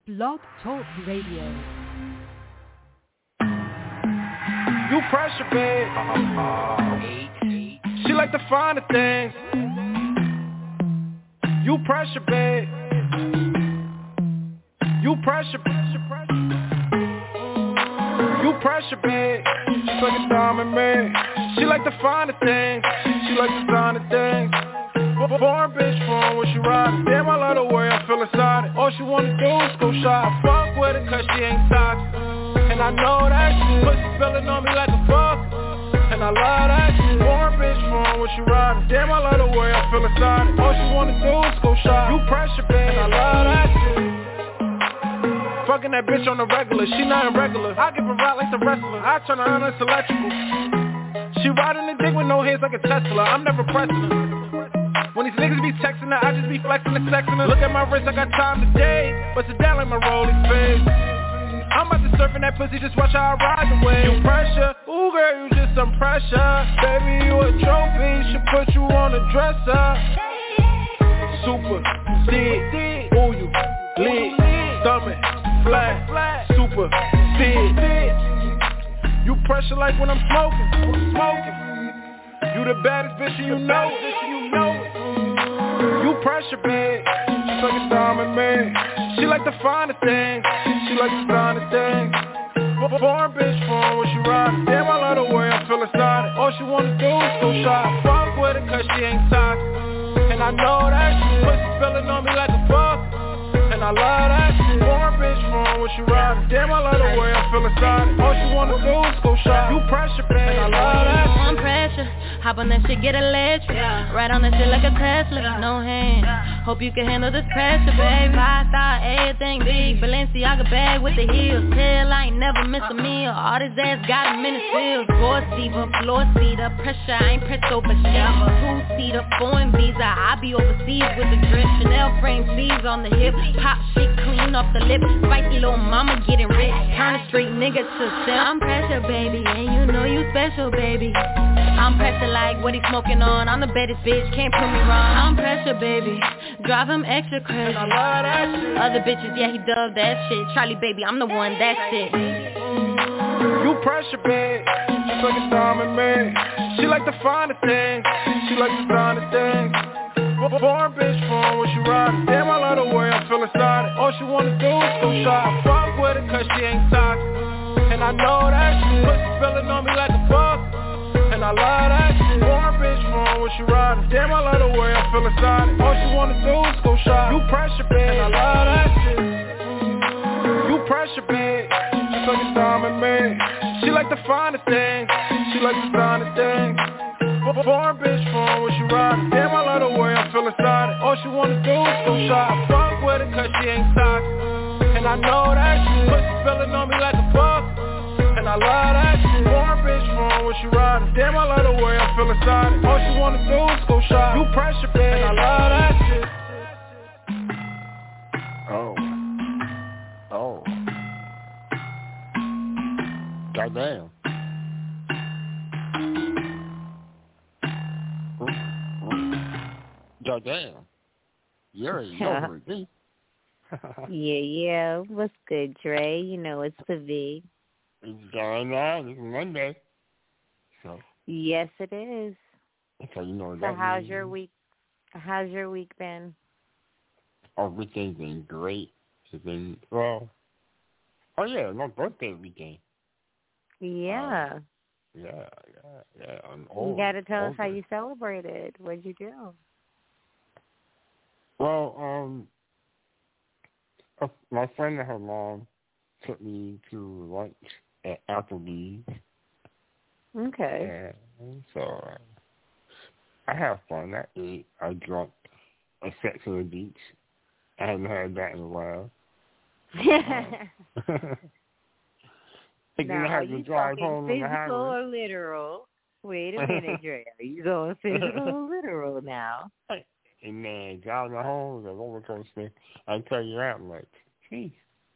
Blog Talk Radio. You pressure, babe. She like the finer things. You pressure, babe. You pressure, you pressure, babe. She's like a diamond, man. She like the finer things. She like the finer things. Foreign bitch phone when she ride. Damn, I love the way I feel inside it. All she wanna do is go shop. Fuck with her cause she ain't toxic. And I know that shit. Pussy feeling on me like a fuck. And I love that shit. Foreign bitch phone when she ride. Damn, I love the way I feel inside it. All she wanna do is go shop. You pressure, babe. And I love that shit. Fucking that bitch on the regular, she not irregular. I give her ride like the wrestler, I turn her on, it's electrical. She riding the dick with no hands like a Tesla, I'm never pressing her. When these niggas be texting her, I just be flexing and sexing her. Look at my wrist, I got time today, but sit down like my Rollie face. I'm about to surf in that pussy, just watch how I ride the wave. You pressure, ooh girl, you just some pressure. Baby, you a trophy, should put you on a dresser. Super, thick, ooh you, lit, stomach, flat, super, thick. You pressure like when I'm smoking. You the baddest bitch and you know it. You pressure, babe. She's like a diamond, man. She like the finer things. She like the finer things. Foreign bitch phone when she ride. Damn, I love the way I feel inside it. All she wanna do is go shop. Fuck with her cause she ain't toxic. And I know that shit. Pussy feeling on me like a fuck. And I love that shit. Foreign bitch phone when she ride. Damn, I love the way I feel inside it. All she wanna do is go shop. You pressure, babe. And I love that shit. I'm pressure. Hop on that shit, get electric. Ride on that shit like a Tesla. No hand. Hope you can handle this pressure, baby. 5-star, everything big. Balenciaga bag with the heels. Tell I ain't never miss a meal. All this ass got a minute still. Four-seater, floor-seater. Pressure, I ain't pressed over shit. Two-seater, foreign visa. I be overseas with the drip. Chanel frame sleeves on the hip. Pop shit clean off the lip. Spicy little mama getting rich. Turn a straight nigga to simp. I'm pressure, baby, and you know you special, baby. I'm pressure like what he smoking on. I'm the baddest bitch, can't prove me wrong. I'm pressure, baby. Drive him extra crazy. Other bitches, yeah, he dug that shit. Charlie, baby, I'm the one, that's it. You pressure, babe. She's like a diamond, man. She like the finer things. She like the finer things. Foreign bitch phone when she ride. Damn, I love the way I feel inside it. All she wanna do is go shop. Fuck with her cause she ain't toxic. And I know that shit. Pussy feeling on me like a fuck. And I love that shit. Foreign bitch phone when she ride. Damn, I love the way I feel inside it. All she wanna do is go shop. You pressure, babe. And I love that shit. You pressure, babe. She's like a diamond, man. She like the finer things. She like the finer things. Foreign bitch phone when she ride. Damn, I love the way I feel inside it. All she wanna do is go shop. Fuck with her cause she ain't toxic. And I know that shit. Pussy feeling on me like a fuck. And I love that shit. Foreign bitch phone when she ride. Damn, I love the way I feel inside it. All she wanna do is go shop. You pressure, babe. And I love that shit. Oh. Goddamn. Goddamn. You're over me. Yeah. What's good, Dre? You know it's the V. It's going on. It's Monday. So. Yes, it is. So you know So that. how's your week? How's your week been? Everything's been great. It's been well. Oh yeah, my birthday weekend. Yeah. Yeah. I'm old. You got to tell us how you celebrated. What'd you do? Well, my friend and her mom took me to lunch at Applebee's. Okay. And so I had fun. I ate. I drunk. I sat to the beach. I haven't had that in a while. Now, are you talking physical or literal? Wait a minute, Dre. Are you going physical or literal now? And man, driving home was a roller coaster. I tell you that, I'm like, geez.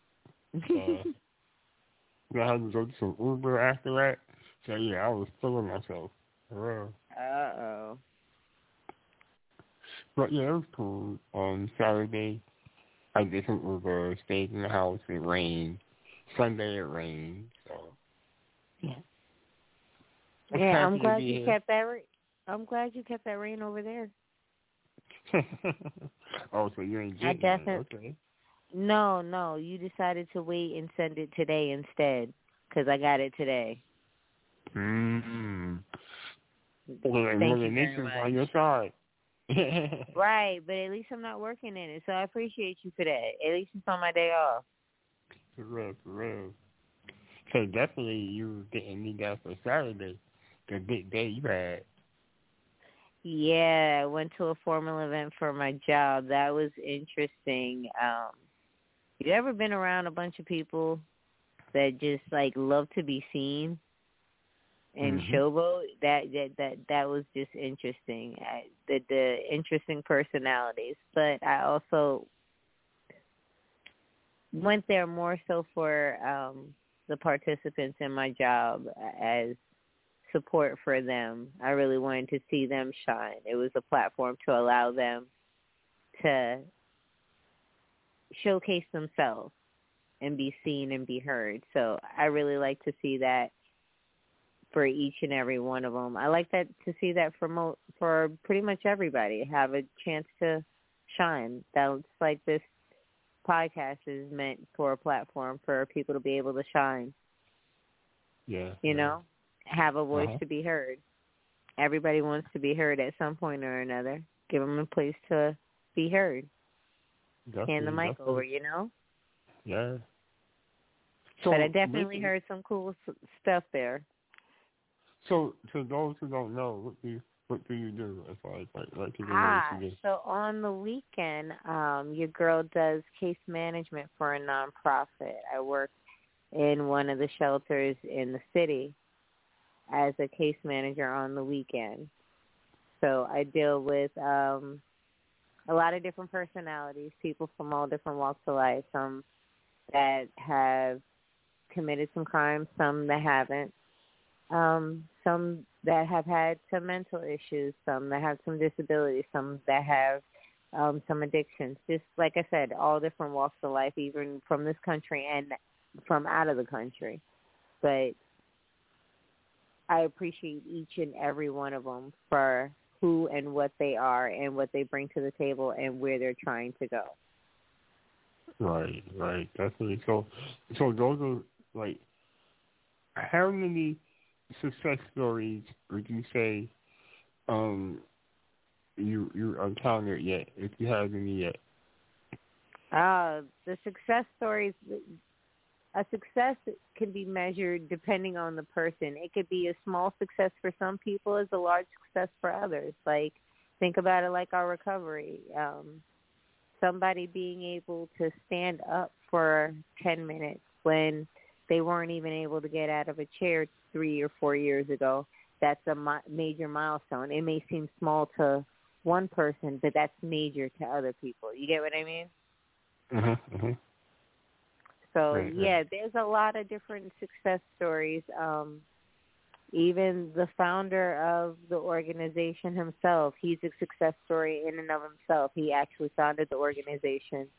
I had to go to some Uber after that. So yeah, I was feeling myself. For real. Uh-oh. But yeah, it was cool. On Saturday, I just stayed in the house. It rained. Sunday it rained. So yeah. Yeah, I'm glad you kept that. I'm glad you kept that rain over there. Oh, so you ain't getting it. Okay. No, you decided to wait and send it today instead, because I got it today. Well, Thank you very much. On your side. Right, but at least I'm not working in it, so I appreciate you for that. At least it's on my day off. For real. So definitely you didn't need that for Saturday, the big day you had. Yeah, I went to a formal event for my job. That was interesting. You ever been around a bunch of people that just like love to be seen and showboat? That was just interesting. The interesting personalities, but I also went there more so for the participants in my job as support for them. I really wanted to see them shine. It was a platform to allow them to showcase themselves and be seen and be heard. So I really like to see that for each and every one of them. I like that to see that for pretty much everybody, have a chance to shine. That's like this podcast is meant for a platform for people to be able to shine. Yeah. You know? Have a voice to be heard. Everybody wants to be heard at some point or another. Give them a place to be heard. Hand the mic over, you know? Yeah. So, but I definitely heard some cool stuff there. So, to those who don't know, what do you do as far as like so on the weekend, your girl does case management for a nonprofit. I work in one of the shelters in the city as a case manager on the weekend. So I deal with a lot of different personalities, people from all different walks of life, some that have committed some crimes, some that haven't, some that have had some mental issues, some that have some disabilities, some that have some addictions. Just like I said, all different walks of life, even from this country and from out of the country. But I appreciate each and every one of them for who and what they are and what they bring to the table and where they're trying to go. Right, definitely. So those are like, how many success stories would you say you encountered yet, if you have any yet? The success stories. A success can be measured depending on the person. It could be a small success for some people as a large success for others. Like, think about it like our recovery. Somebody being able to stand up for 10 minutes when they weren't even able to get out of a chair 3 or 4 years ago, that's a major milestone. It may seem small to one person, but that's major to other people. You get what I mean? Mm-hmm. So, right. Yeah, there's a lot of different success stories. Even the founder of the organization himself, he's a success story in and of himself. He actually founded the organization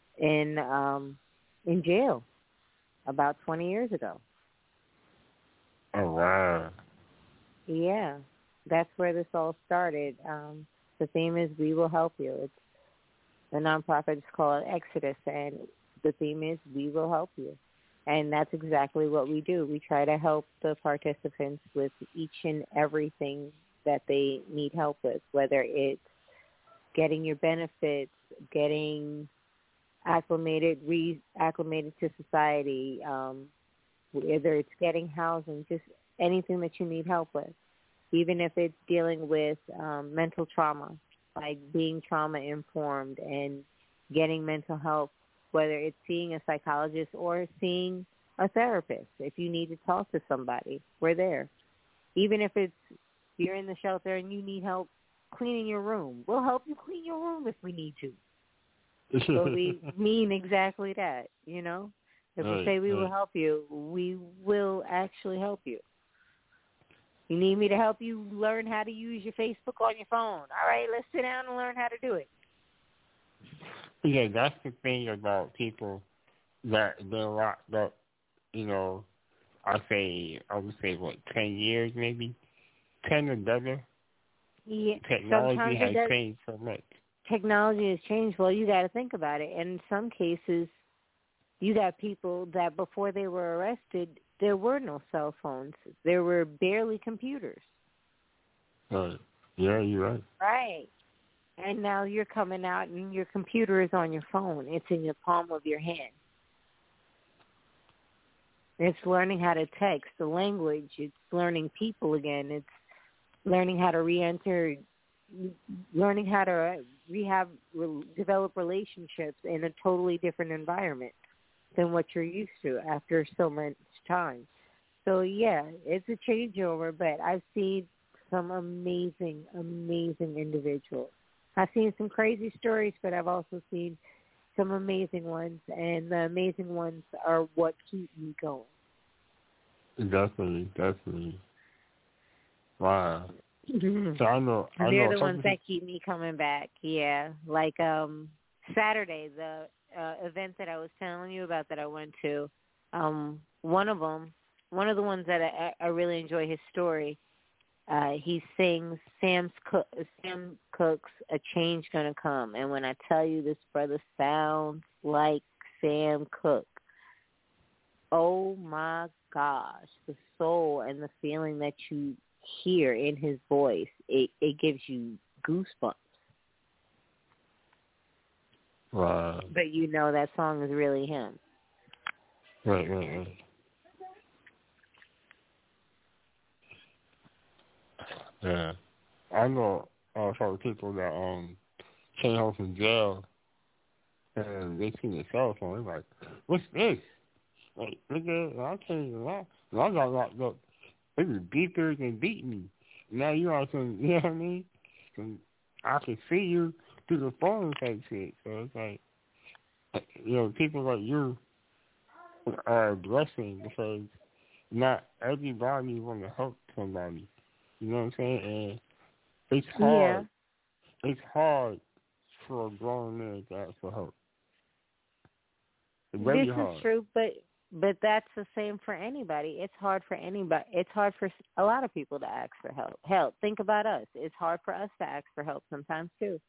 in jail about 20 years ago. Oh, wow. Yeah, that's where this all started. The theme is We Will Help You. It's the nonprofit is called Exodus, and the theme is We Will Help You. And that's exactly what we do. We try to help the participants with each and everything that they need help with, whether it's getting your benefits, getting reacclimated to society, whether it's getting housing, just anything that you need help with. Even if it's dealing with mental trauma, like being trauma-informed and getting mental health, whether it's seeing a psychologist or seeing a therapist. If you need to talk to somebody, we're there. Even if you're in the shelter and you need help cleaning your room, we'll help you clean your room if we need to. So we mean exactly that, you know? If we say we will help you, we will actually help you. You need me to help you learn how to use your Facebook on your phone. All right, let's sit down and learn how to do it. Yeah, that's the thing about people that been locked up, I would say, 10 years maybe? 10 or better? Yeah, Technology sometimes has changed so much. Technology has changed. Well, you got to think about it. In some cases, you got people that before they were arrested, there were no cell phones. There were barely computers. Right. Yeah, you're right. Right. And now you're coming out and your computer is on your phone. It's in the palm of your hand. It's learning how to text, the language. It's learning people again. It's learning how to re-enter, learning how to develop relationships in a totally different environment than what you're used to after so much time. So, yeah, it's a changeover, but I've seen some amazing, amazing individuals. I've seen some crazy stories, but I've also seen some amazing ones, and the amazing ones are what keep me going. Definitely. Wow. So I know. They're the ones that keep me coming back. Yeah, like Saturday, the event that I was telling you about that I went to. One of the ones that I really enjoy his story. He sings Sam Cooke's "A Change Gonna Come," and when I tell you this brother sounds like Sam Cooke, oh my gosh, the soul and the feeling that you hear in his voice, it gives you goosebumps. Wow. But you know that song is really him. Right. Yeah. I know some people that came home from jail and they see the cell phone. They're like, "What's this?" Like, nigga, I can't even lie. When I got locked up, they was beaters and beat me. Now you know what I mean? I can see you through the phone type shit. So it's like, people like you are a blessing because not everybody want to help somebody. You know what I'm saying? And it's hard. Yeah. It's hard for a grown man to ask for help. It's very hard. This is true, but that's the same for anybody. It's hard for anybody. It's hard for a lot of people to ask for help. Hell, think about us. It's hard for us to ask for help sometimes too.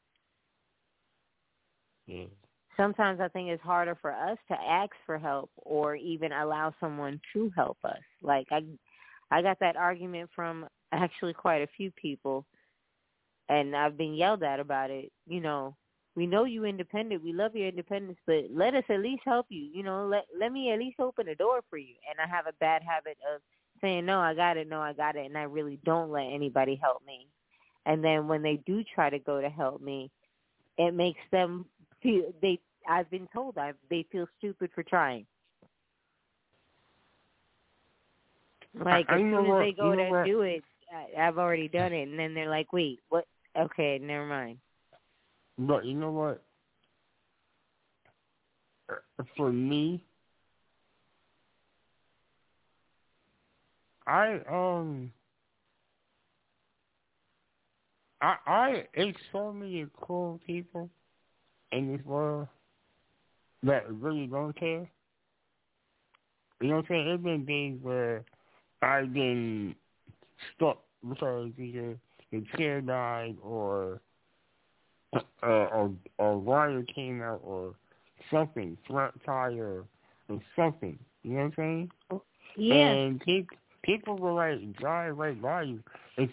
Yeah. Sometimes I think it's harder for us to ask for help or even allow someone to help us. Like I got that argument from actually quite a few people, and I've been yelled at about it. You know, we know you independent. We love your independence, but let us at least help you. You know, let me at least open a door for you. And I have a bad habit of saying, no, I got it, and I really don't let anybody help me. And then when they do try to go to help me, it makes them feel, I've been told they feel stupid for trying. Like, as soon as they go to do it, I've already done it. And then they're like, wait, what? Okay, never mind. But you know what? For me, it's so many cool people in this world that really don't care. You know what I'm saying? There's been days where I've been stuck because either the chair died or wire came out or something, flat tire or something. You know what I'm saying? Yeah. And people will like drive right by you. It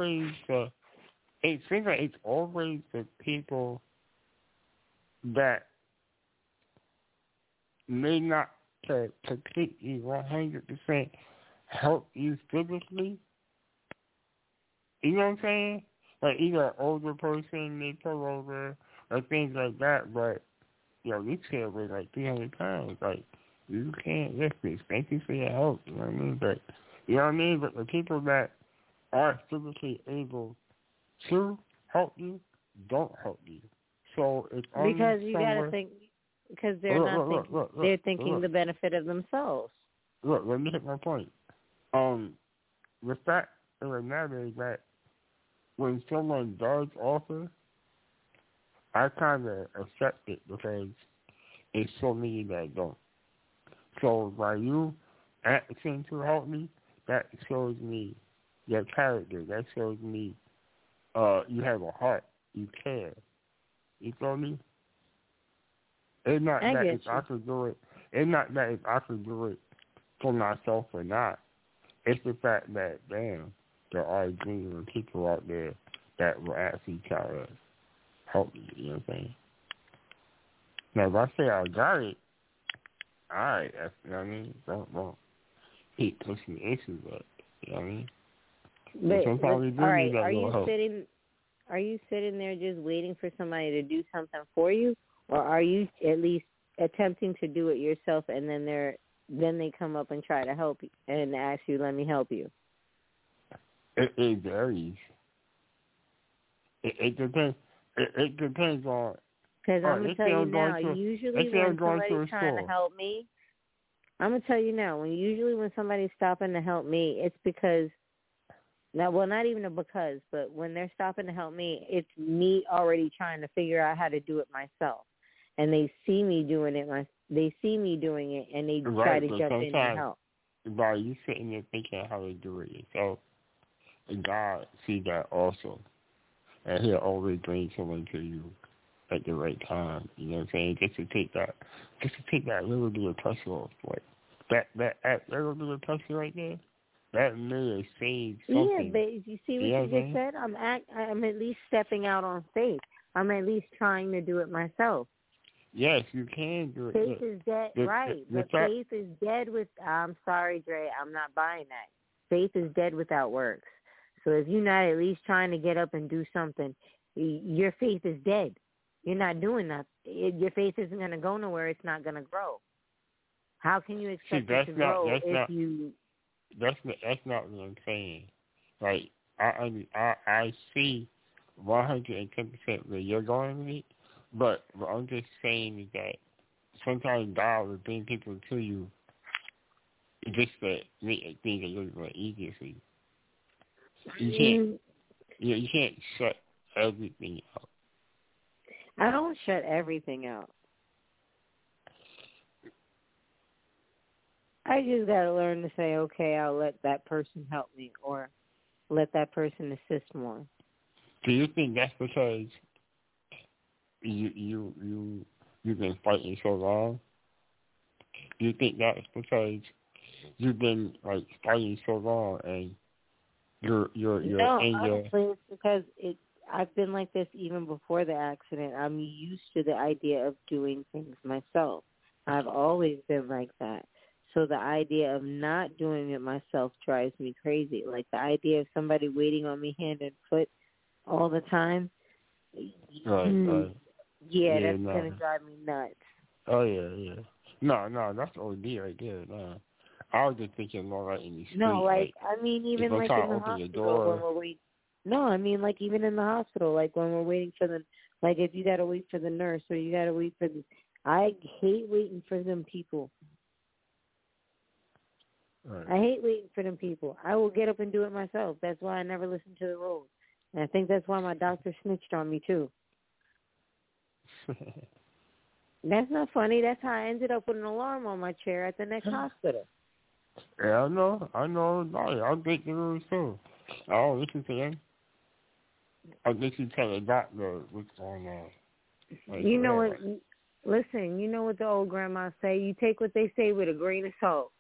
seems like it's always the people that may not completely 100% help you physically. You know what I'm saying? Like either an older person they pull over or things like that, but this kid weighs like 300 pounds. Like, you can't lift this. Thank you for your help. You know what I mean? But But the people that are physically able to help you don't help you. So it's because you gotta think because they're they're thinking the benefit of themselves. Look, let me hit my point. The fact of the matter is that when someone does offer I kind of accept it because it's so many that don't. So by you asking to help me, that shows me your character. That shows me you have a heart. You care. You feel me? It's not that if I could do it. It's not that if I could do it for myself or not. It's the fact that, damn, there are genuine people out there that will actually try to help you. You know what I'm saying? Now, if I say I got it, all right, that's, you know what I mean? Don't keep pushing the issue, but you know what I mean? But sometimes we do all right, need that little help. Are you sitting there just waiting for somebody to do something for you, or are you at least attempting to do it yourself, and then they come up and try to help you and ask you, "Let me help you"? It varies. It depends. It depends on. Because I'm gonna tell you now, usually when somebody's trying to help me, I'm gonna tell you now, when somebody's stopping to help me, it's because. Now, well, not even a because, but when they're stopping to help me, it's me already trying to figure out how to do it myself, and they see me doing it. They see me doing it, and they try to jump in and help. By you sitting there thinking how to do it yourself, God sees that also, and He'll always bring someone to you at the right time. You know what I'm saying? Just to take that little bit of pressure off, like that little bit of pressure right there. That may have saved something. Yeah, but you see what you just said? I'm at least stepping out on faith. I'm at least trying to do it myself. Yes, you can do it. Faith is dead, right? But faith is dead with. I'm sorry, Dre. I'm not buying that. Faith is dead without works. So if you're not at least trying to get up and do something, your faith is dead. You're not doing that. Your faith isn't going to go nowhere. It's not going to grow. How can you expect it to grow if you? That's not what I'm saying. Like I see 110% where you're going with it, but what I'm just saying is that sometimes God will bring people to you just to make things a little more easier for you. You can't shut everything out. I don't shut everything out. I just got to learn to say, okay, I'll let that person help me or let that person assist more. Do you think that's because you've been fighting so long? Do you think that's because you've been like fighting so long and you're honestly, it's because I've been like this even before the accident. I'm used to the idea of doing things myself. I've always been like that. So the idea of not doing it myself drives me crazy. Like the idea of somebody waiting on me hand and foot all the time. Right. Yeah, that's going to drive me nuts. Oh, yeah. No, that's OD right there. No. I was just thinking more like in the street. No, I mean, even like in the hospital when we're waiting. No, I mean, like even in the hospital, like when we're waiting for like if you got to wait for the nurse or you got to wait for I hate waiting for them people. Right. I hate waiting for them people. I will get up and do it myself. That's why I never listen to the rules. And I think that's why my doctor snitched on me, too. That's not funny. That's how I ended up with an alarm on my chair at the next hospital. Yeah, I know. I'll break the rules, too. I don't listen to them. I listen to the doctor what's going on. Like, you know what? Listen, you know what the old grandma say? You take what they say with a grain of salt.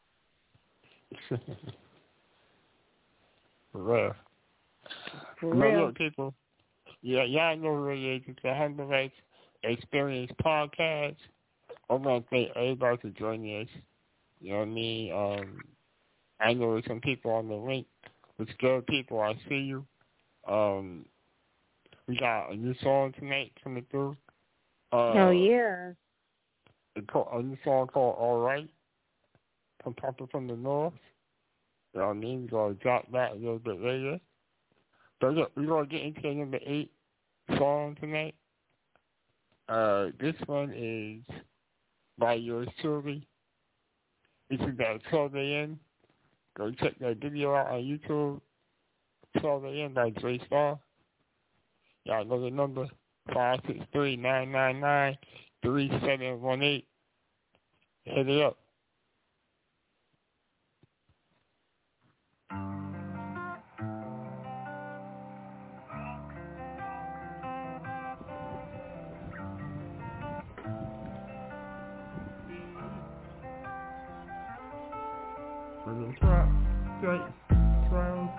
For real. For real. Look, people. Yeah, y'all know what it is. It's the Hunger Rights Experience Podcast. I want to thank everybody for joining us. You know what I mean? I know there's some people on the link. It's good people. I see you. We got a new song tonight coming through. Oh, yeah. A new song called All Right. From Papa from the North. You know what I mean? We're going to drop that a little bit later. But look, we're going to get into number 8 song tonight. This one is by yours truly. This is at 12 a.m. Go check that video out on YouTube. 12 a.m. by Dre Star. Y'all know the number. 563-999-3718. Hit it up. When the clock strikes 12.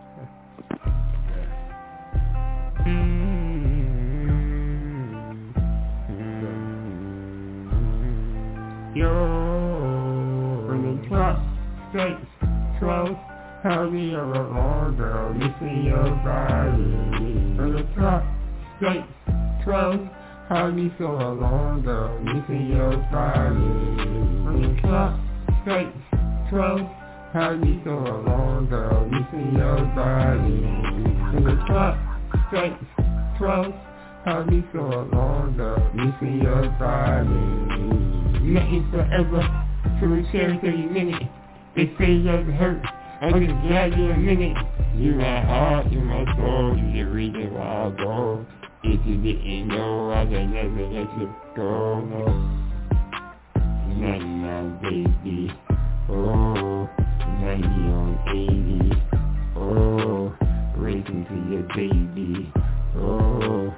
Yo, when the clock strikes 12, how do you along, girl? You see your body. When the clock strikes 12, how do you feel along, girl? You see your body. When the clock strikes 12, how do you feel along, girl? You see your body. When the clock strikes 12, how do you feel along, girl? You see your body. Nothing forever, so we share 30 minutes. They say you're hurt, I just glad you a minute. You my heart, you my soul, you the reason why I go. If you didn't know, I could never let you go, no. Not now, baby, oh, 90 on 80, oh, racing to your baby, oh,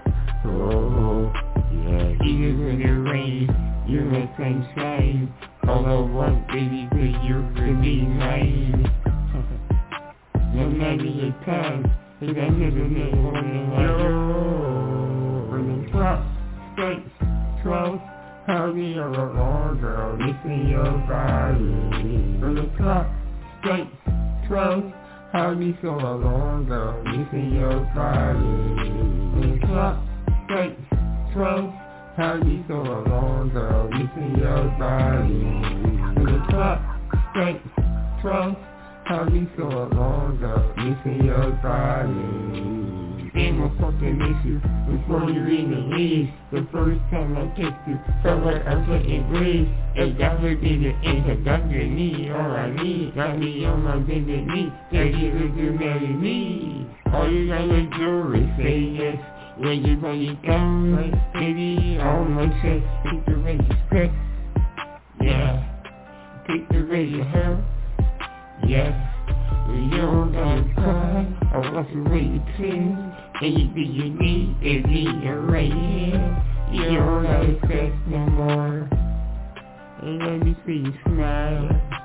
yeah, even when it rains, you make sunshine. All I want, baby, for you to be mine. No matter your time, 'cause I never met one like you. When the clock strikes 12, how do you along, girl? Listen your body. When the clock strikes 12, how do you feel along, girl? Listen your body. When the clock strikes 12, how do you feel along, girl? Listen your body. When the clock strikes 12, how do you feel along, girl? Listen your body. Ain't no fucking issue before you even leave. The first time I kissed you, felt like I couldn't breathe. If that would be the introduction, me, all I need. Got me on my bended knee, that you would marry me. All you gotta do is say yes. When you come, baby, all my chest, take the way you stress, yeah, take the way you hurt, yes, you don't gotta cry, I watch the way you clean, anything you need is me right here, you don't gotta stress no more, and let me see you smile,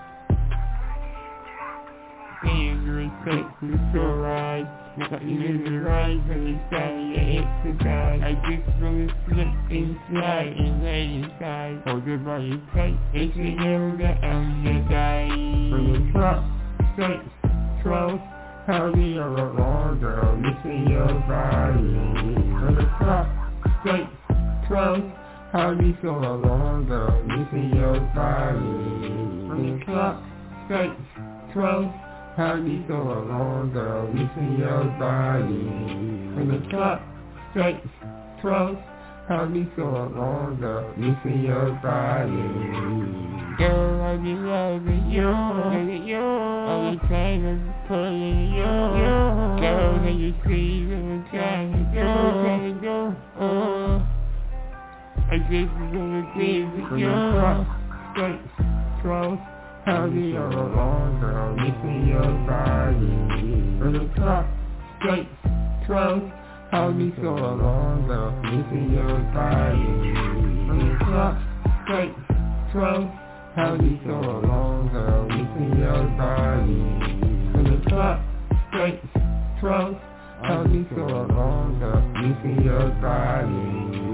and respect is so right. You live the right when you start your exercise. I just wanna slip and slide and lay inside. Hold your body tight if you know that I'm your guy. When the clock strikes 12, how do you along, girl? Listen your body. When the clock strikes 12, how do you feel along, girl? Listen your body. When the clock strikes 12, how do you feel along, girl? Listen your body. When the clock strikes 12, how do you feel along, girl? Listen your body. Girl, I be loving you, all the time I'm pulling you. Girl, when you see them, I'm trying to go, oh. I just wanna be with you. When the clock strikes 12, how do you along, girl? Listen your body. When the clock strikes 12, how do you feel along, girl? Listen your body. When the clock strikes 12, how do you feel along, girl? Listen your body. When the clock strikes 12, how do you feel along, girl? Listen your body.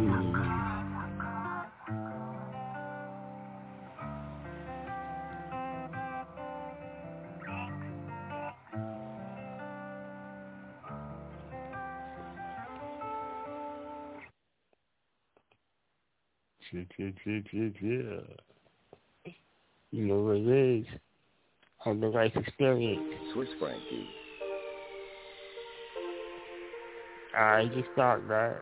Yeah. You know what it is. On the life experience. Swiss Frankie. I just thought that.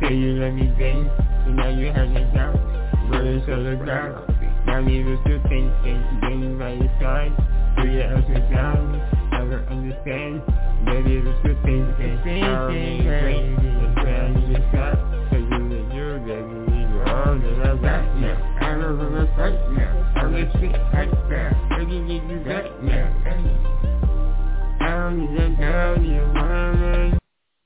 Say you let me dance, and now you have me down. Words of the crowd. Now need to do things, getting by your side. Do your ups and downs, never understand. Maybe it's good things, I'll be crazy. That's why I need to stop. Cause you, baby, you're all that I got now. I don't know what's right now. I'm the shit right now. Baby, you got now. I don't need to tell you, woman.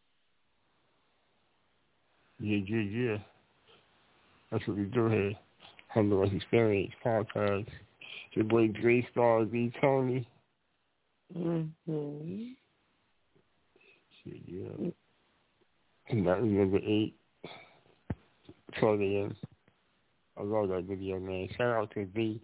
Yeah. That's what we do here. Handle Experience Podcast. Your boy Dre Star V Tony. Mm-hmm. Shit, yeah. And that was number 8. 12 a.m. I love that video, man. Shout out to V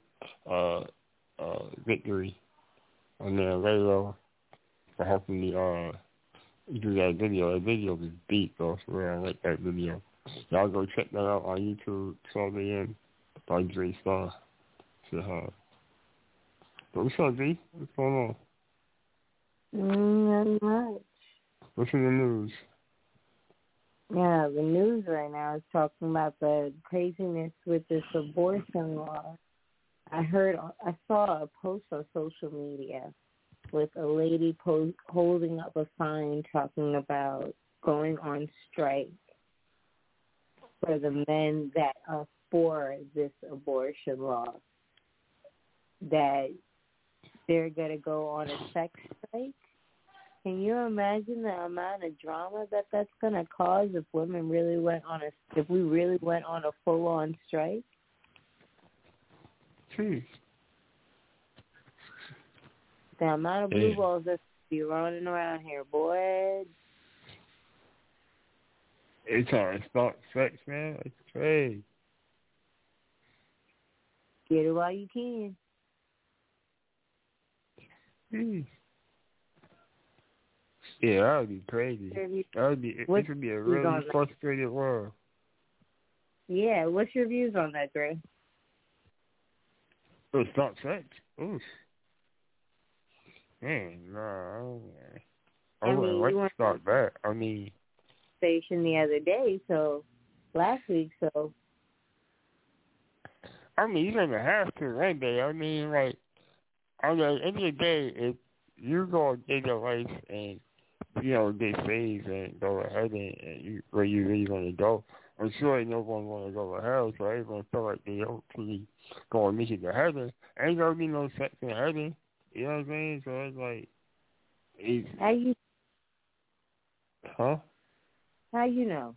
Victory on there, Laylo, for helping me do that video. That video was deep, though, for real. I like that video. Y'all go check that out on YouTube, 12 a.m. by Dre Star. Shit hard. But what's up, V? What's going on? Not much. What's in the news? Yeah, the news right now is talking about the craziness with this abortion law. I saw a post on social media with a lady holding up a sign talking about going on strike for the men that are for this abortion law, that they're going to go on a sex strike. Can you imagine the amount of drama that's going to cause if we really went on a full-on strike? Jeez. The amount of blue balls that's be running around here, boy. It's hard to start sex, man. It's crazy. Get it while you can. Jeez. Yeah, that would be crazy. It would be a really frustrated world. Yeah, what's your views on that, Dre? It's not sex. Oof. Man, no. I wouldn't like to start that. Station the other day, last week. You're gonna have to one day. At the end of the day, if you go get your life and get saved and go ahead and where you really want to go, I'm sure no one want to go to hell, so everyone feel like they hopefully go and make it to heaven. Ain't gonna be no sex in heaven. You know what I'm saying? So it's how you? Huh? How you know?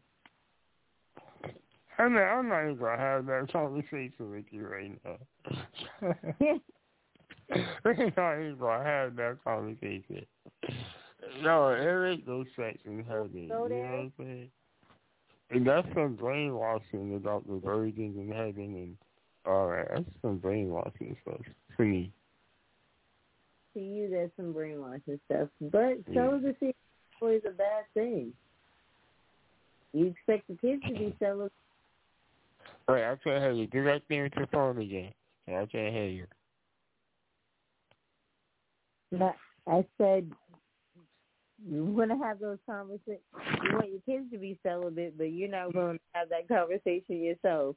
I'm not even gonna have that conversation with you right now. We're not even gonna have that conversation. No, there ain't no sex in heaven. You know what I'm saying? And that's some brainwashing about the virgins in heaven and all that. That's some brainwashing stuff for me. To you, that's some brainwashing stuff. But celibacy is always a bad thing. You expect the kids to be celibate. Wait, I can't hear you. Do that thing with your phone again. I can't hear you. No, I said you want to have those conversations. You want your kids to be celibate, but you're not going to have that conversation yourself.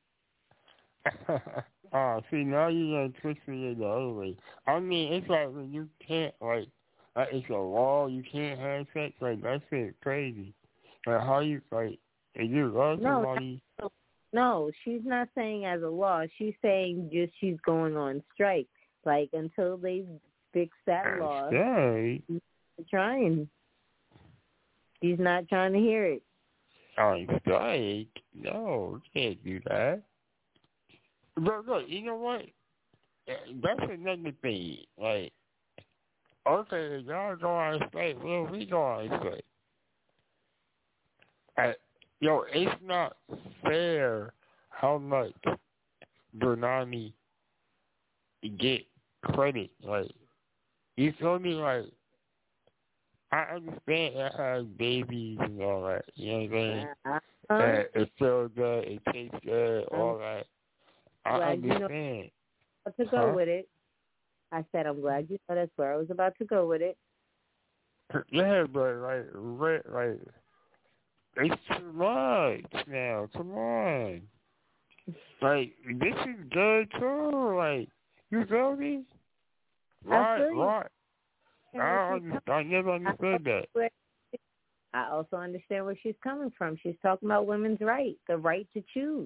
Oh, see, now you're going to twist me in the other way. It's like when you can't, it's a law, you can't have sex, that's it, crazy. How you, if you love somebody... No, she's not saying as a law. She's saying just she's going on strike. Until they fix that law, she's trying. She's not trying to hear it. On strike? No, you can't do that. But look, you know what? That's another thing. Okay, y'all go on strike. Well, we go on strike. It's not fair how much Bernani get credit. You feel me? I understand it has babies and all that. You know what I'm saying? It feels good, it tastes good, all that. I understand. To go with it. I said, I'm glad you know that's where I was about to go with it. Yeah, but It's too much now. Come on. Like, this is good too. Like, you feel me? Right. I never understood that. I also understand where she's coming from. She's talking about women's right, the right to choose.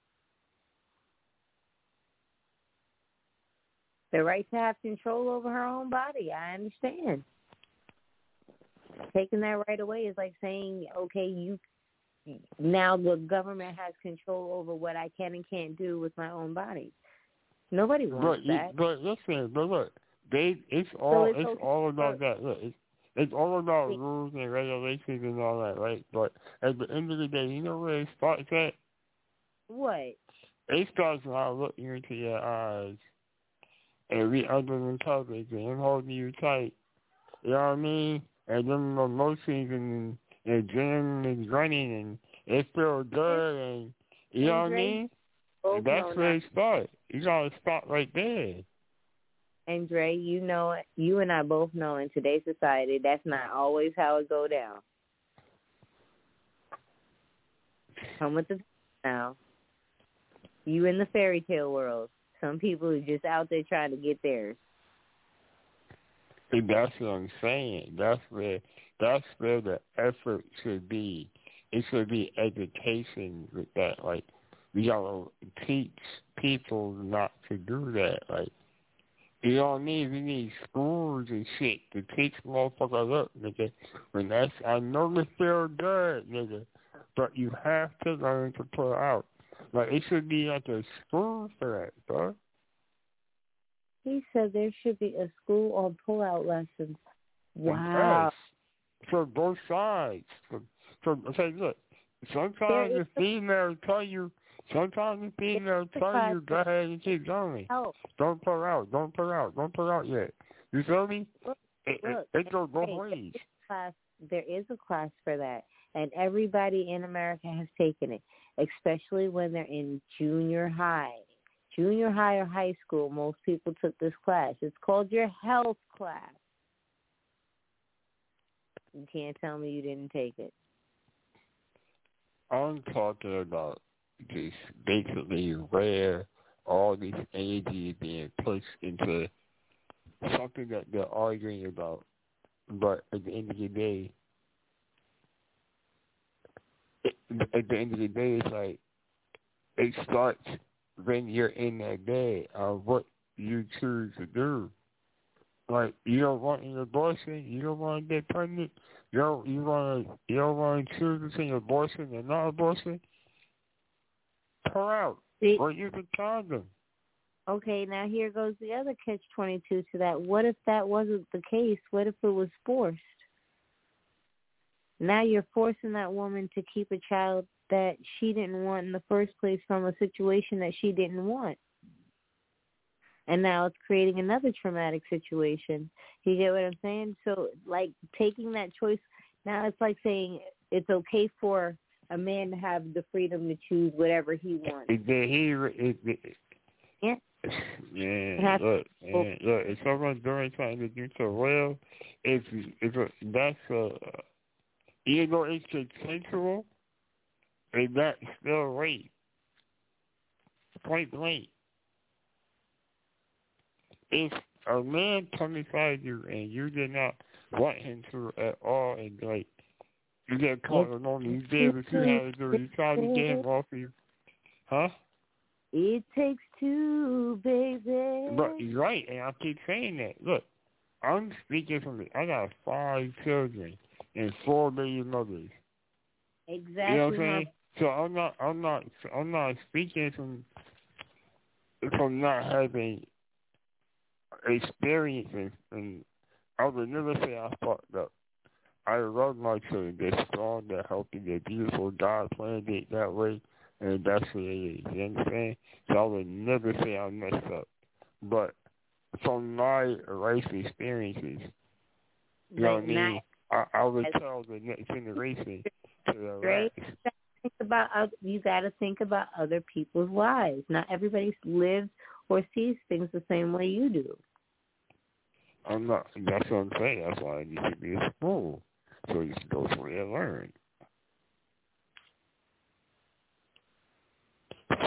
The right to have control over her own body. I understand. Taking that right away is like saying, okay, now the government has control over what I can and can't do with my own body. Nobody wants that. But listen, look, it's all about that. Look, it's all about rules and regulations and all that, right? But at the end of the day, you know where it starts at? What? It starts by looking into your eyes and under the covers and holding you tight. You know what I mean? And then the emotions and adrenaline is running and it feels good and you know what I mean? That's where it starts. You gotta stop right there. And Dre, you know, you and I both know in today's society that's not always how it go down. Come with the now. You in the fairy tale world. Some people are just out there trying to get theirs. And that's what I'm saying. That's where the effort should be. It should be education with that. Like, we gotta teach people not to do that. Like, we need schools and shit to teach motherfuckers up, nigga. I know this feel good, nigga, but you have to learn to pull out. Like, it should be like a school for that, bro. He said there should be a school on pull-out lessons. Wow. Yes. For both sides. Okay, look, sometimes the female tell you, go ahead and keep going. Don't pull out yet. You feel me? It goes both ways. There is a class for that, and everybody in America has taken it, especially when they're in junior high. Junior high or high school, most people took this class. It's called your health class. You can't tell me you didn't take it. I'm talking about just basically where all this energy is being pushed into something that they're arguing about. But at the end of the day, it's like it starts when you're in that day of what you choose to do. Like, you don't want an abortion, you don't want to get pregnant, you don't want to choose between abortion and not abortion. Pull out, or use a condom. Okay, now here goes the other catch-22 to that. What if that wasn't the case? What if it was forced? Now you're forcing that woman to keep a child that she didn't want in the first place from a situation that she didn't want. And now it's creating another traumatic situation. You get what I'm saying? So, like, taking that choice, now it's like saying it's okay for a man to have the freedom to choose whatever he wants. Yeah, look, if someone's doing something to do so well, even though it's consensual, and that's still rape. Point blank. If a man comes you and you did not want him to at all, and like you get caught alone, you did what you had to do, you tried to get him off of you, huh? It takes two, baby. But you're right, and I keep saying that. Look, I'm speaking from I got 5 children and 4 baby mothers. Exactly. You know what I'm saying? So I'm not speaking from not having experiences, and I would never say I fucked up. I love my children. They're strong, they're healthy, they're beautiful. God planned it that way, and that's what it is. You understand? So I would never say I messed up. But from my life experiences, you know what I mean? I would tell the next generation to relax. You got to think about other people's lives. Not everybody lives or sees things the same way you do. I'm not. That's what I'm saying. That's why I need to be in school, so you can go somewhere and learn.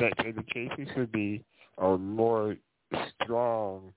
sex education should be a more strong,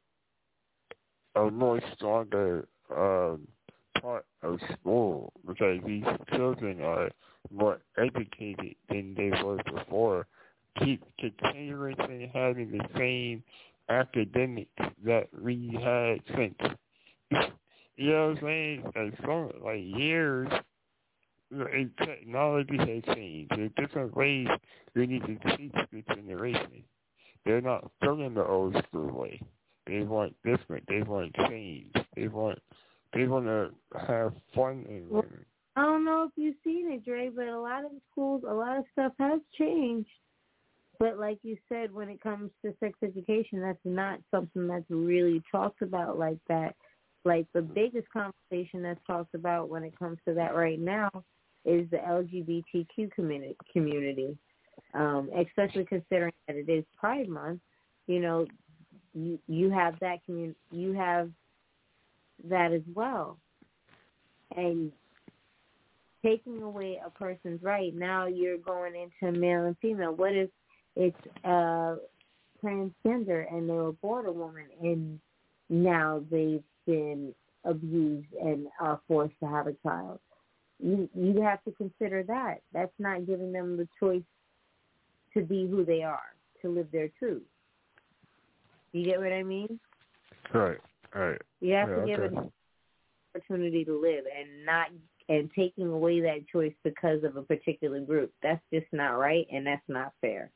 a more stronger part of school, because these children are more educated than they were before. Keep continuously having the same academics that we had since, you know what I'm saying, like years. And technology has changed. There are different ways we need to teach this generation. They're not feeling the old school way. They want different. They want change. They want to have fun and learn. I don't know if you've seen it, Dre, but a lot of schools, a lot of stuff has changed. But like you said, when it comes to sex education, that's not something that's really talked about like that. Like the biggest conversation that's talked about when it comes to that right now is the LGBTQ community, especially considering that it is Pride Month. You know, you have that you have that as well, and taking away a person's right, now you're going into male and female. What if it's transgender and they were born a woman and now they've been abused and are forced to have a child? You have to consider that. That's not giving them the choice to be who they are, to live their truth. You get what I mean? Right. You have to give an opportunity to live, and taking away that choice because of a particular group. That's just not right, and that's not fair.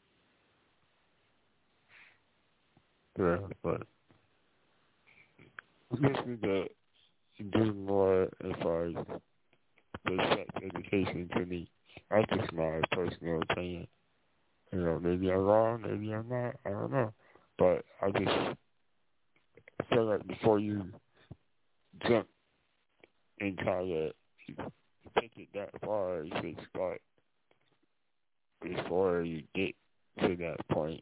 Yeah, but this is to do more as far as the sex education to me. That's just my personal opinion. You know, maybe I'm wrong, maybe I'm not, I don't know. But I just feel like before you jump and try to take it that far, you should start before you get to that point.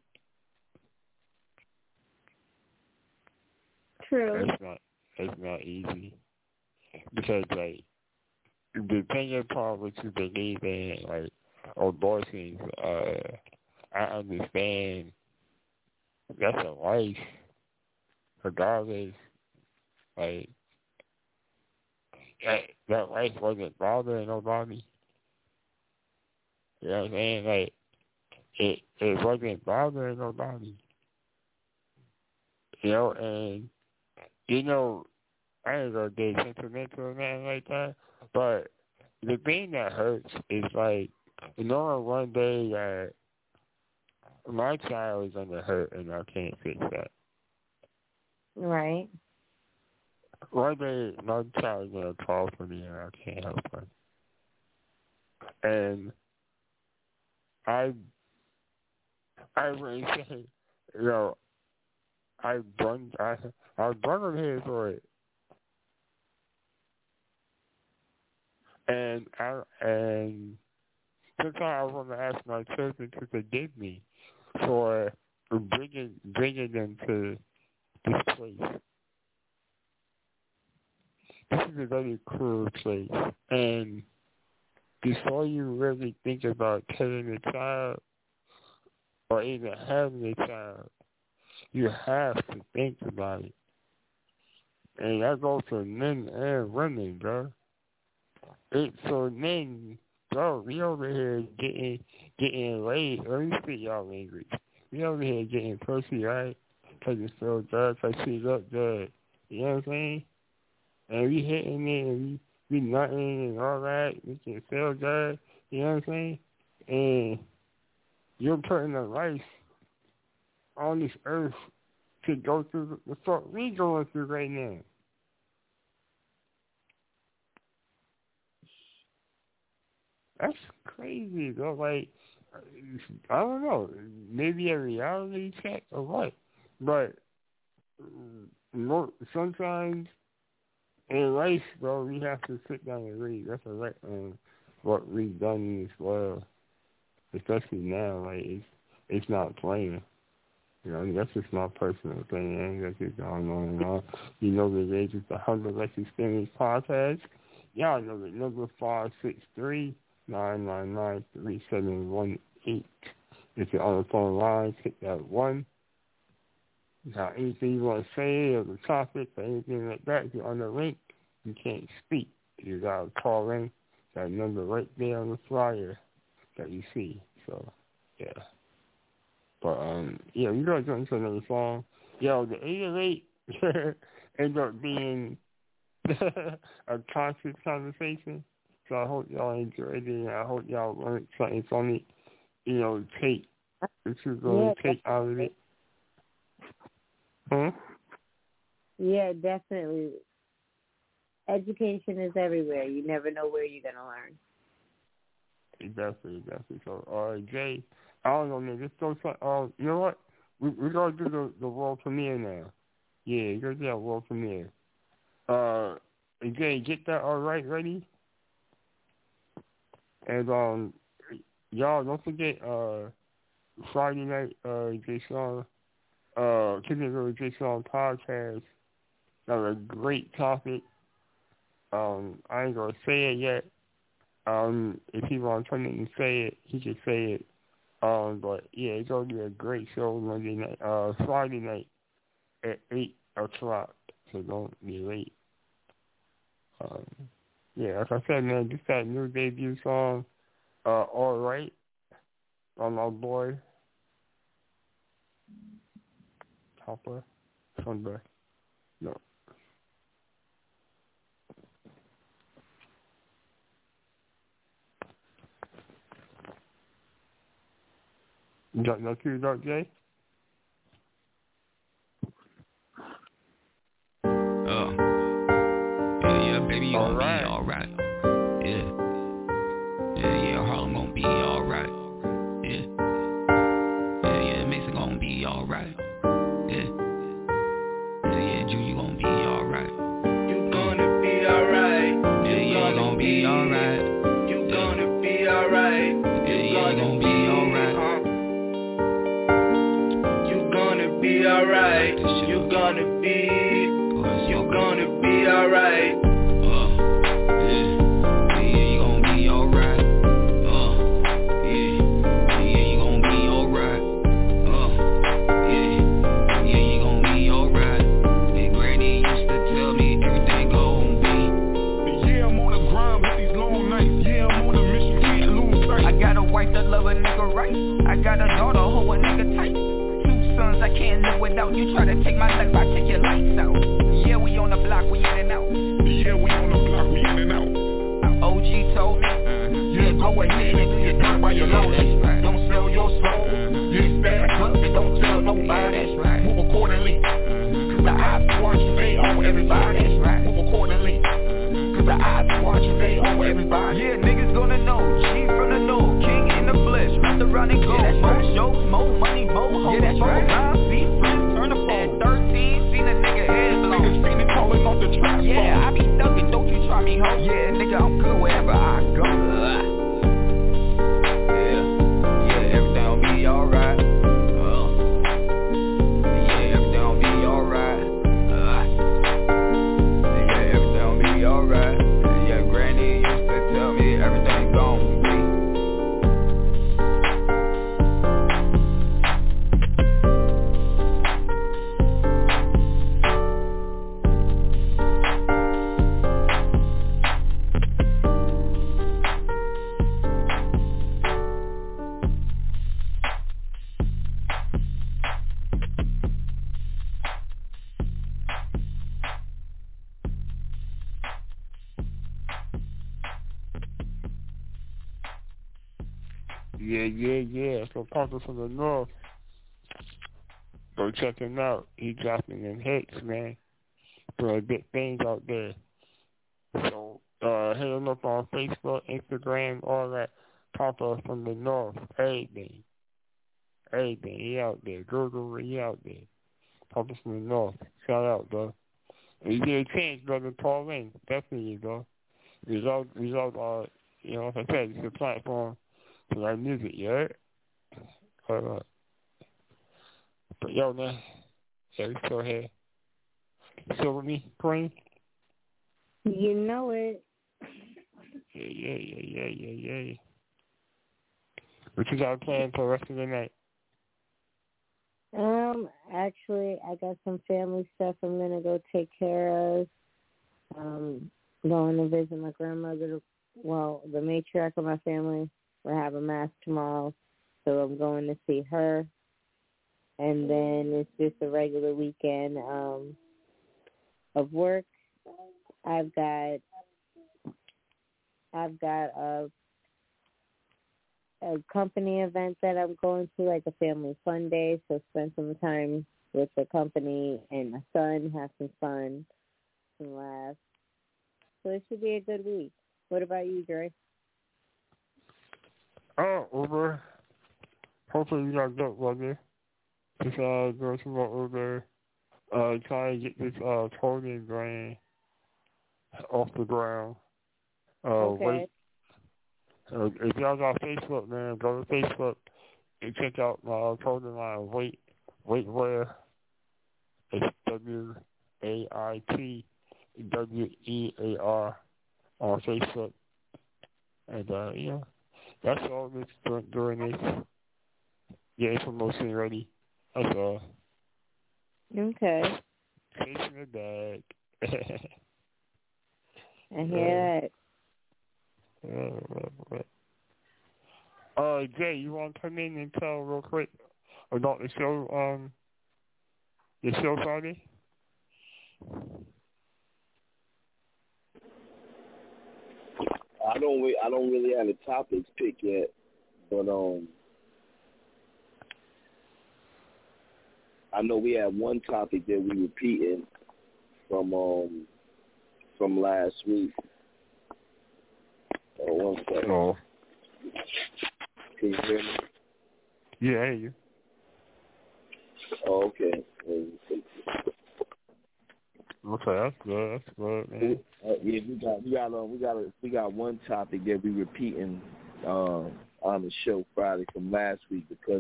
True. It's not easy. Because, like, depending upon what you believe in, like, abortions, I understand that's a life, regardless. Like, that life wasn't bothering nobody. You know what I'm saying? Like, it wasn't bothering nobody. You know, and, you know, I ain't gonna get sentimental or nothing like that, but the thing that hurts is, like, knowing one day that my child is gonna hurt and I can't fix that. Right. One day my child is gonna call for me and I can't help her. And I really say, you know, I brought him here for it. And sometimes I want to ask my children to forgive me for bringing them to this place. This is a very cruel place. And before you really think about killing a child or even having a child, you have to think about it. And that goes for men and women, bro. So men, bro, we over here getting laid. Let me speak y'all language. We over here getting pussy, right? Because it's so good, because she look good. You know what I'm saying? And we hitting it, and we nutting and all that. We can feel good. You know what I'm saying? And you're putting a life on this earth to go through the fuck we going through right now. That's crazy, though. Like, I don't know. Maybe a reality check or what? But sometimes in life, bro, we have to sit down and read. That's a right what we've done in this world, especially now. Like, it's not playing. You know, that's just my personal opinion. That's just going on and on. You know, the age is the Humble Less Experience podcast. Y'all know the number 563-999-3718. If you're on the phone line, hit that 1. Now, anything you want to say or the topic or anything like that, if you're on the link, you can't speak. You got to call in. That number right there on the flyer that you see. So, yeah. But, yeah, we got to jump into another song. Yo, the 808 ended up being a conscious conversation. So I hope y'all enjoyed it, and I hope y'all learned something from it. You know, take what you're going to take out of it. Huh? Yeah, definitely. Education is everywhere. You never know where you're going to learn. Definitely. So, Jay, I don't know, man. Just throw some, you know what? We're going to do the world premiere now. Yeah, you're going to do that world premiere. Jay, get that all right ready. And, y'all, don't forget, Friday night, Jay Sean, Kicking It with Jay Sean podcast. That was a great topic. I ain't going to say it yet. If he wants to come in and say it, he can say it. But yeah, it's gonna be a great show Friday night at 8 o'clock. So don't be late. Yeah, like I said, man, just that new debut song, All Right, on our boy Hopper Sunday. No. You got no cue, Dark J? Yeah, baby, you gon' be alright. Yeah, Harlem gon' be alright. Yeah, Mason gon' be alright. Yeah, Ju, you gon' be alright. You gonna be alright. Yeah, you gon' be alright. You gonna be alright. Yeah, you gon' be alright. You gonna be alright. You gonna be alright. I got a daughter who a nigga tight. 2 sons I can't live without. You try to take my life, I take your lights out. Yeah, we on the block, we in and out. OG told me, yeah, go ahead and do your dirt by your load. Right. Don't sell your soul. Get back up and don't tell nobody. That's right. Move accordingly. Cause the eyes watching, they owe everybody. That's right. Move accordingly. Cause the eyes watching, they owe everybody. Yeah, niggas gonna know. G from the north, king in the flesh. Wrapped around and go. Yeah, more jokes, more money, more hoes. Yeah, that's right. Round, see friends, turn the phone. At 13, seen a nigga head blown. Niggas seen it calling off the trap. Yeah, I be thuggin', don't you try me, ho. Yeah, nigga, I'm good wherever I go. Yeah, everything gon' be alright. Yeah, everything gon' be alright. Yeah, everything gon' be alright. Yeah, Granny used to tell me everything gon' be. Yeah. So Parker from the North. Go check him out. He dropping them hits, man. For big things out there. So hit him up on Facebook, Instagram, all that. Parker from the North. Everything. He out there. Google, he out there. Parker from the North. Shout out, though. If you get a chance, brother, call in. Definitely, though. Result, you know, like I said, it's a platform to write music, yeah? But yo, man, yeah, we still here. Still with me, Queen? You know it. Yeah. What you got planned for the rest of the night? Actually, I got some family stuff I'm gonna go take care of. Going to visit my grandmother. Well, the matriarch of my family. We'll have a mass tomorrow, so I'm going to see her. And then it's just a regular weekend of work. I've got a company event that I'm going to, like a family fun day, so spend some time with the company and my son, have some fun, some laughs. So it should be a good week. What about you, Dre? Uber. Hopefully we got good weather. Just go to my Uber. Try to get this clothing brand off the ground. Okay. If y'all got Facebook, man, go to Facebook and check out my clothing line, Waitwear. It's WAITWEAR on Facebook. And, that's all this during this. Getting promotion ready. That's all. Okay. Chasing the bag. I hear that. Jay, you want to come in and tell real quick about the show Friday? I don't really have the topics picked yet, but I know we have one topic that we repeating from last week. One second. Oh. Can you hear me? Yeah, I hear you. Oh, okay. Okay, that's good, man. Yeah, we got one topic that we repeating on the show Friday from last week because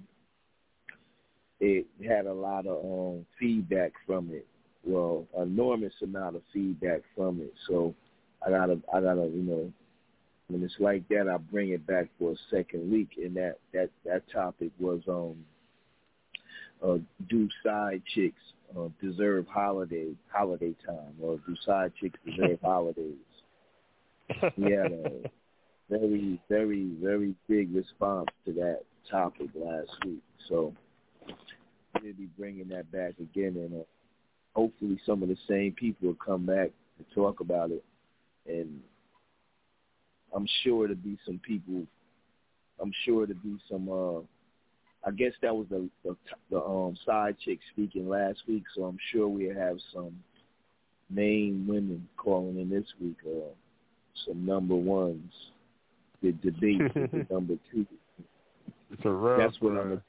it had a lot of feedback from it. Well, enormous amount of feedback from it. So I gotta when it's like that, I bring it back for a second week. And that topic was do side chicks deserve holiday time, or do side chicks deserve holidays? We had a very, very, very big response to that topic last week. So we'll be bringing that back again, and hopefully some of the same people will come back to talk about it. And I'm sure to be some people. I'm sure to be some. I guess that was the side chick speaking last week, so I'm sure we'll have some main women calling in this week, or some number ones. The debate with the number two. It's a real. That's what I'm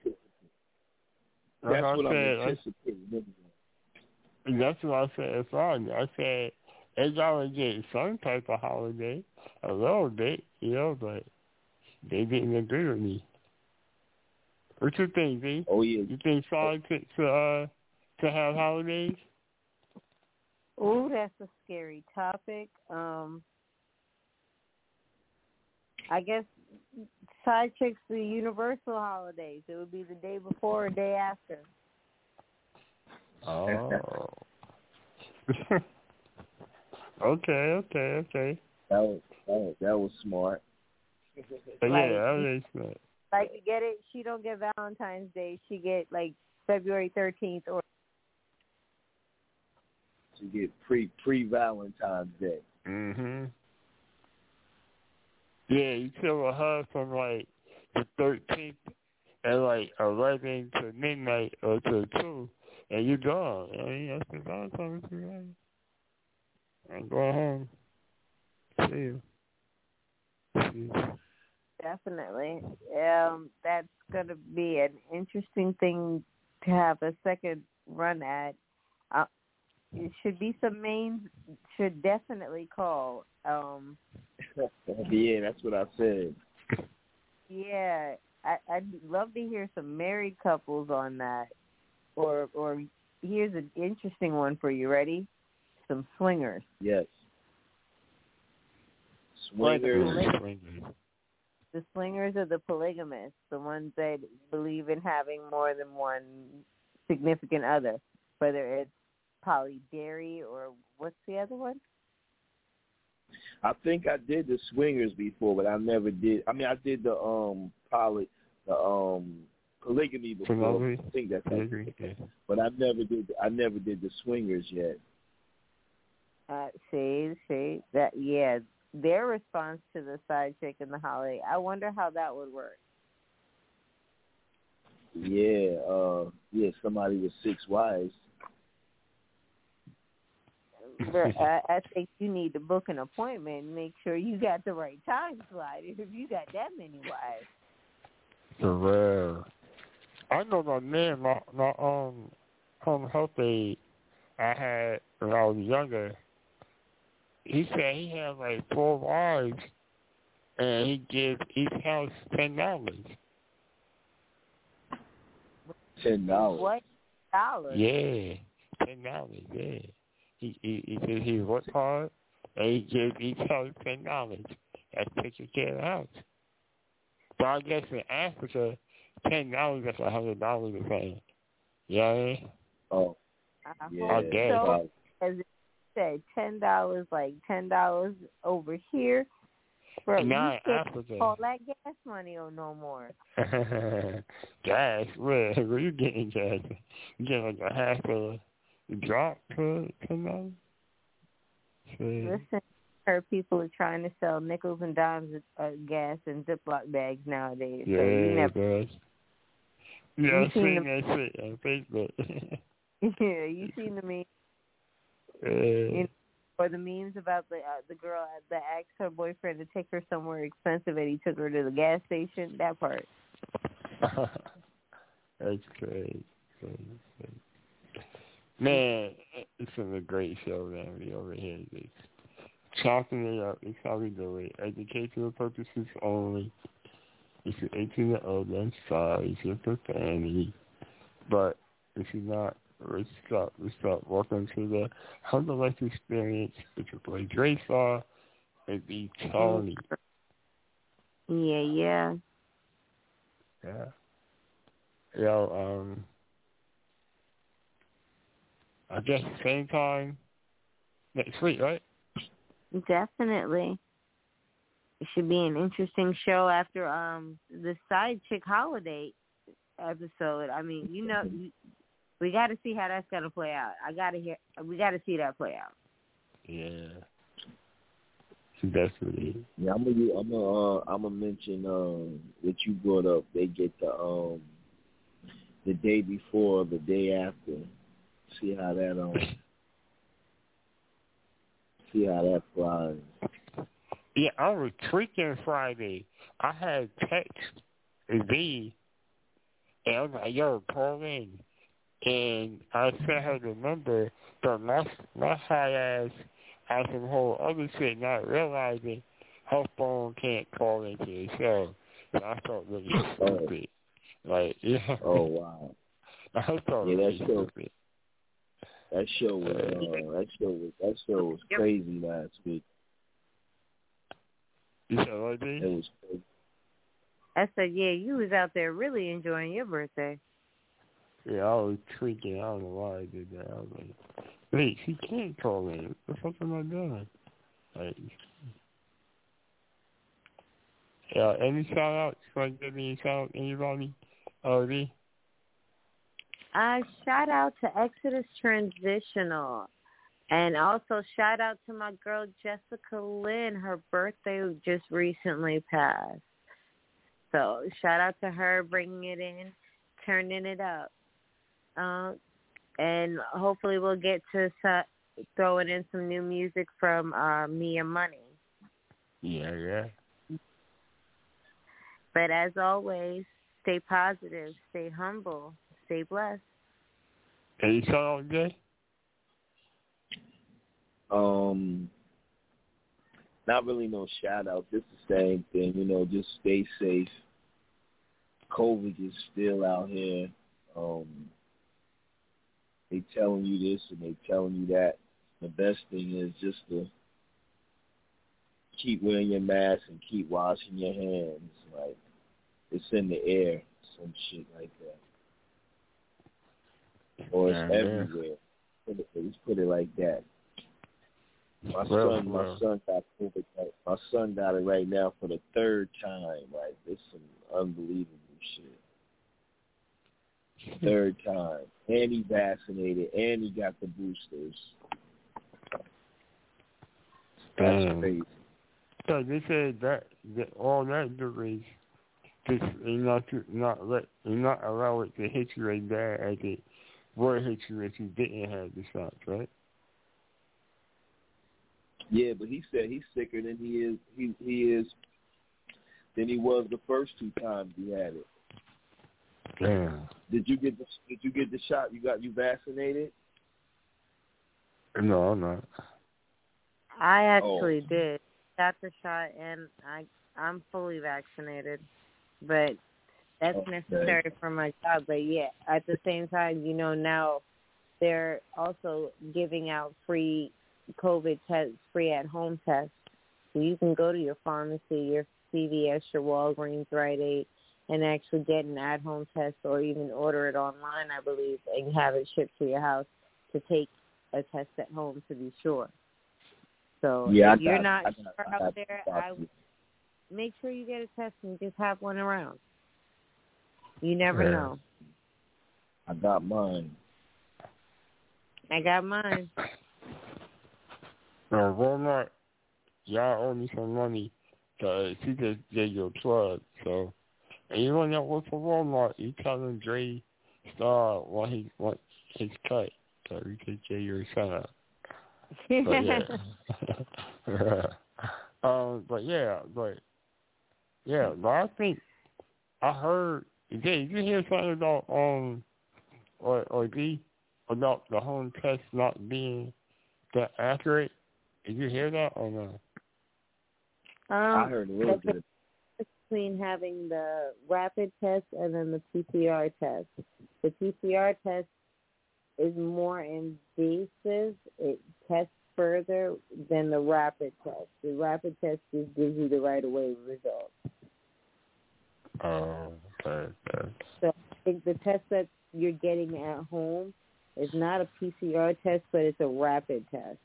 anticipating. That's what I said. It's on. I said they gotta get some type of holiday, a little bit, but they didn't agree with me. What you think, V? Oh, yeah. You think side chicks to have holidays? Oh, that's a scary topic. I guess side chicks the universal holidays. It would be the day before or day after. Oh. Okay. That was smart. Yeah, that is smart. Like, you get it? She don't get Valentine's Day. She get, like, February 13th or... She get pre-Valentine's Day. Mm-hmm. Yeah, you kill a hug from, like, the 13th at, like, 11 to midnight or to 2, and you're gone. I mean, that's the Valentine's Day. I'm going home. See you. Definitely. That's going to be an interesting thing to have a second run at. It should be some mains should definitely call. Yeah, that's what I said. Yeah, I'd love to hear some married couples on that. Or here's an interesting one for you. Ready? Some swingers. Yes. Swingers. The swingers are the polygamists, the ones that believe in having more than one significant other, whether it's polydairy or what's the other one? I think I did the swingers before, but I never did. I mean, I did the polygamy before. I think that's polygamy, but I never did the swingers yet. See that? Yeah, their response to the side chick in the holiday. I wonder how that would work. Yeah, somebody with 6 wives. I think you need to book an appointment and make sure you got the right time slot if you got that many wives. For real. I know my man, my home health aide I had when I was younger. He said he had like 4 wives, and he gives each house $10. $10. What? $10? Yeah, $10. Yeah. He said he worked hard, and he gives each house $10. That's taking care of the house. So I guess in Africa, $10 that's $100 or something. You know what I mean? Oh, yeah. I guess. So, as it said, $10, like $10 over here. Bro, you not can't Africa. call that gas money or no more. Gas? Where you getting gas? You get like a half a drop for $10? Listen, I heard people are trying to sell nickels and dimes of gas in Ziploc bags nowadays. Yeah, so you never. Yeah, I've seen that shit on Facebook. Yeah, you seen the meme. Yeah. Or the memes about the girl that asked her boyfriend to take her somewhere expensive and he took her to the gas station. That part. That's crazy. Man, it's been a great show, man. We over here just chopping it up. It's how we do it. Educational purposes only. If you're 18 and older, I'm sorry. It's your profanity. But if you're not, let's start walking through the Humble Life Experience with your boy Dre Saw and B. Tony. Yeah. Yo, I guess same time next week, right? Definitely. It should be an interesting show after the side chick holiday episode. I mean, we got to see how that's gonna play out. We got to see that play out. Yeah. Definitely. Yeah, I'm gonna mention what you brought up. They get the day before, the day after. See how that flies. Yeah, I was tweaking Friday. I had text V, and I was like, "Yo, call in." And I sent her the number, but my high ass had some whole other shit, not realizing her phone can't call into the show. So I felt really stupid. Like, yeah. Oh wow. I felt really stupid. That show was crazy last week. You said what, D? It was crazy. I said, yeah, you was out there really enjoying your birthday. Yeah, I was tweaking. I don't know why I did that. I was like, wait, she can't call in. What the fuck am I doing? Like, yeah, any shout-outs? You want to give me a shout-out, anybody? D? Shout out to Exodus Transitional. And also shout out to my girl Jessica Lynn. Her birthday just recently passed. So shout out to her bringing it in, turning it up. And hopefully we'll get to throwing in some new music from Mia Money. Yeah. But as always, stay positive, stay humble, stay blessed. Any shout-out, Jay? Not really no shout-out. Just the same thing, just stay safe. COVID is still out here. They telling you this and they telling you that. The best thing is just to keep wearing your mask and keep washing your hands. Like, it's in the air, some shit like that. Or it's everywhere. Let's put it like that. My son got COVID. My son got it right now for the third time. Like, it's some unbelievable shit. Third time, and he vaccinated, and he got the boosters. That's crazy. So they said that all that do is just not allow it to hit you as bad as it would hit you if you didn't have the shots, right? Yeah, but he said he's sicker than he is than he was the first two times he had it. Damn. Did you get the shot? You vaccinated? No, I'm not. I actually did. Got the shot, and I'm fully vaccinated, but that's necessary for my job. But yeah, at the same time, now they're also giving out free COVID tests, free at-home tests. So you can go to your pharmacy, your CVS, your Walgreens, Rite Aid, and actually get an at-home test, or even order it online, I believe, and have it shipped to your house to take a test at home to be sure. So if you're not sure out there, I would make sure you get a test and just have one around. You never know. I got mine. Walmart, y'all owe me some money because she just gave you a plug. So, and you want to work for Walmart, you tell him Dre Star want his cut, so he can get you a shout out. But but I think I heard. Did you hear something about about the home test not being that accurate? Did you hear that or no? I heard a little bit. Between having the rapid test and then the PCR test. The PCR test is more invasive. It tests further than the rapid test. The rapid test just gives you the right-away result. Oh, okay. So I think the test that you're getting at home is not a PCR test, but it's a rapid test.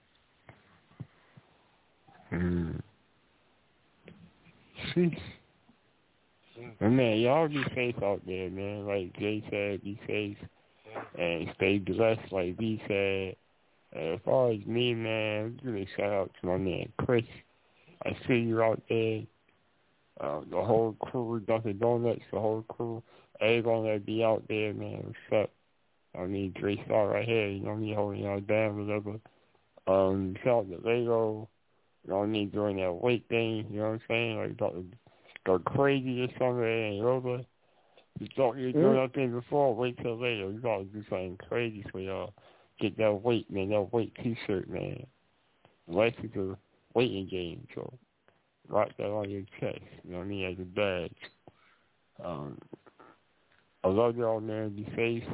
Man, y'all be safe out there, man. Like Jay said, be safe and stay blessed, like B said. As far as me, man, give a shout out to my man Chris. I see you out there. The whole crew, Dunkin' Donuts, the whole crew. Everyone that be out there, man. What's up? I mean, Dre Star right here. You know what I mean? Holding y'all down, whatever. Shout out to Lego. You know what I mean? Doing that weight thing. You know what I'm saying? Like, go crazy this summer. It ain't over. You thought you were doing that thing before. Wait till later. You gotta do something crazy for y'all. Get that weight, man. That weight T-shirt, man. Life is a waiting game, so rock that on your chest. You know what I mean? As a badge. I love y'all, man. Be safe.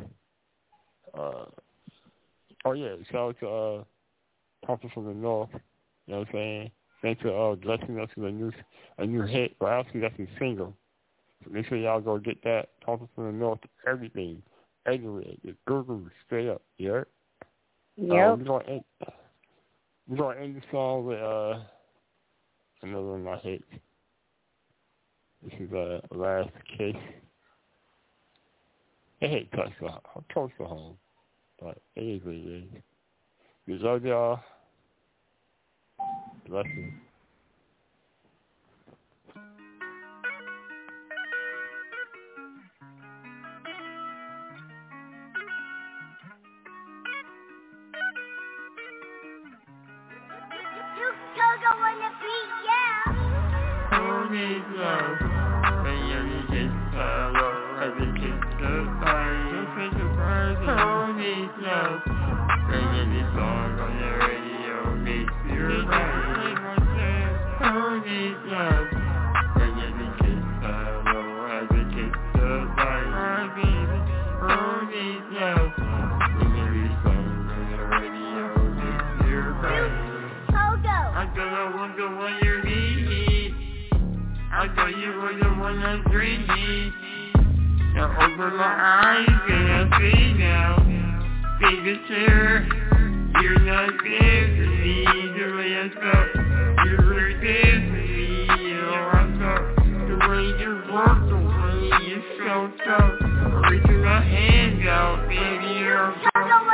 Shout out to Papa from the North. You know what I'm saying? Thanks for blessing us with a new hit. Well, actually, that's a single. So make sure y'all go get that. Papa from the North, everything. Everywhere. Just Google straight up. You heard? Yep. We're going to end the song with another one of my hits. This is Last Kiss. It hit close to home. But it is what it is. We love y'all. Blessings. Who needs love? When you just love, every kiss goodbye. You think the person who needs love. When every song on the radio makes you right. Who needs love? When every kiss every kiss goodbye. My baby, who needs love? When every song on the radio makes you right. I don't wonder what you need. eyes and I see now. Baby, sure, you're not there for me the way I thought. You were there for me, I thought. The way you walk, the way you so tough. Reaching my hands out, baby, you're so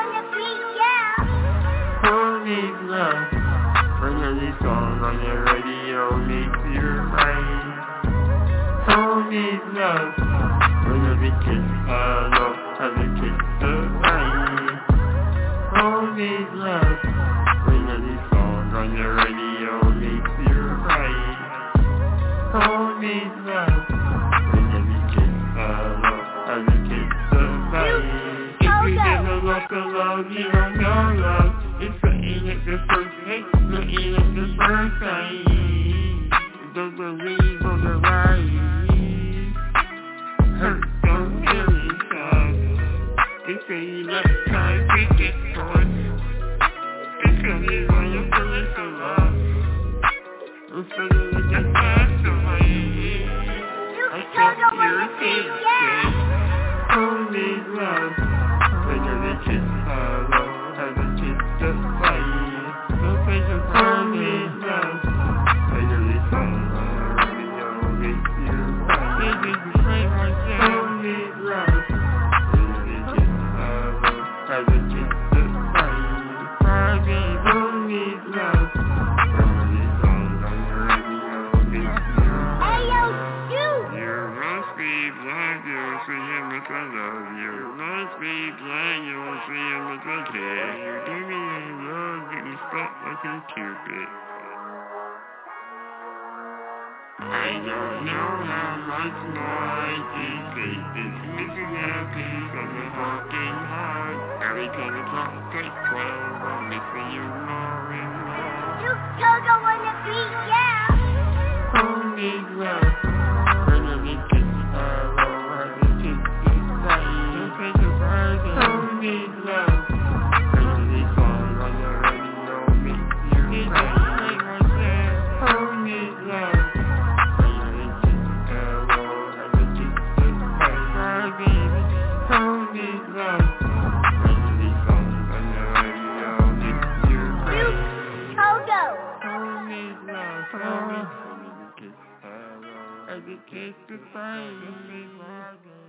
hold me love. Another song on the radio makes you right. Hold me love. Another kiss, hello, have a kiss goodbye. Hold me love. Another song on the radio makes you right. Hold me love. Another kiss, hello, have a kiss goodbye. If you never look alone, you don't know love. It's something at the first hit, looking at the first sight. Don't believe on the right. Hurt, don't feel inside. They say you let time take its course. They tell me when you're feeling so lost. I'm feeling like I passed away. I thought you were safe. Hold me love. When you're a kiss, hello, have a kiss goodbye. Don't say you hold me love. I really don't know, make you right. Baby, you say myself. Hold me love. When you're a kiss, hello, have a kiss goodbye. Baby, hold me love. When you're on the radio, make you right. You must be blind, you'll see him as I love you. Must be blind, you'll see him as I care. You do me a love, get me stuck like a Cupid. I don't know how much more I can take this missing happy from a broken heart. Every time the clock takes 12, I'm missing you more and more. You still don't wanna be, yeah. Hold me love. Another kiss, hello, have a kiss goodbye. Don't say goodbye, hold me love. Another song on the radio makes you right. Hold me love. Another kiss, hello, have a kiss goodbye. Baby, hold me love. Another song on the radio makes you right. Hold me love, hold me. Another kiss, hello, have a kiss goodbye.